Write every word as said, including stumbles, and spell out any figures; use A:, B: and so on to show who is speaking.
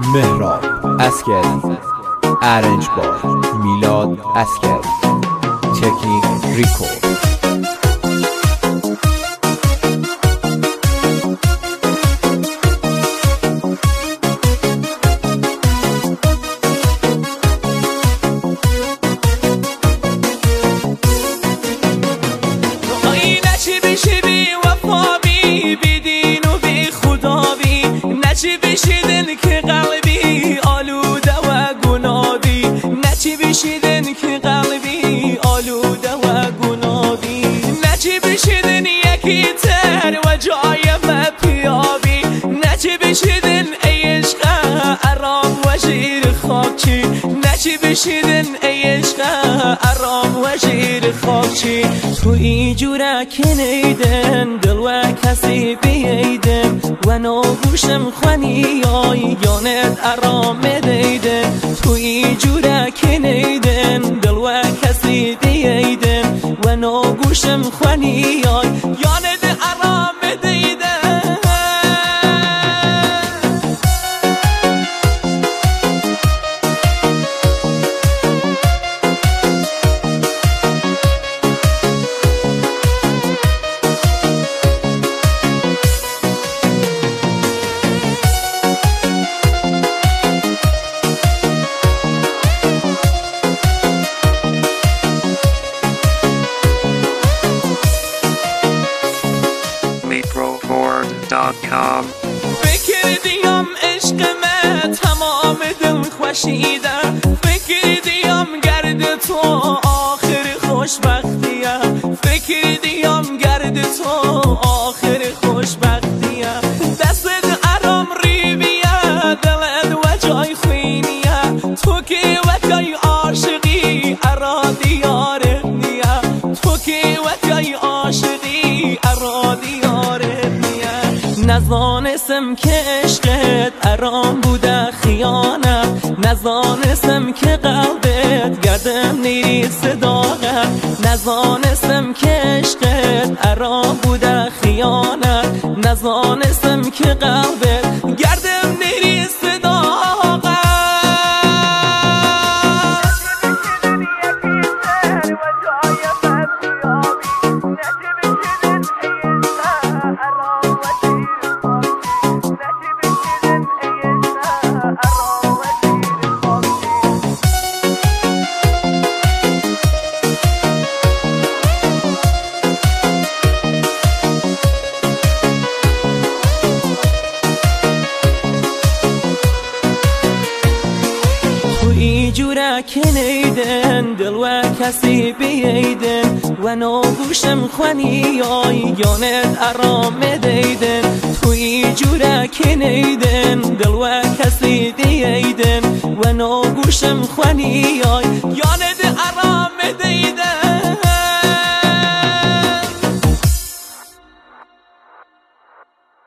A: مهراب عسکری، ارنج بار میلاد عسکری، تکنیک ریکورد.
B: بشی بی وفا بی بی دین و بی خدا بی نچی بشیدن که قلبی آلوده و گنابی نچی بشیدن که قلبی آلوده و گنابی نچی بشیدن یکی تر و جای مپیابی نچی بشیدن ای عشق ارام و شیر خاکی نچی بشیدن ای عشق ارام و شیر خاکی تو ای جوره که نیدن دل و کسی بیدن و نوگوشم خوانی آی یانت ارام دیدن تو ای جوره که نیدن دل و کسی بیدن و نوگوشم خوانی آی یانت ارام دیدن. فکر دیم عشق من تمام دل خوشیده فکر دیم گرد تو آخر خوشبختیه فکر دیم گرد تو آخر خوشبختیه دستت ارام ریبیه دلت و جای خوینیه تو که وکای عاشقی ارا دیاره نیه تو که وکای عاشقی ارا دیاره نزانستم که عشقت ارام بوده خیانت نزانستم که قلبت گردم نیست داغت نزانستم که عشقت ارام بوده خیانت نزانستم که قلبت گردم نیست داغت. ای جوره که نیدن دل و کسی بیدن و نوگوشم خوانی آی یانت ارام دیدن تو ای جوره که نیدن دل و کسی بیدن و نوگوشم خوانی آی یانت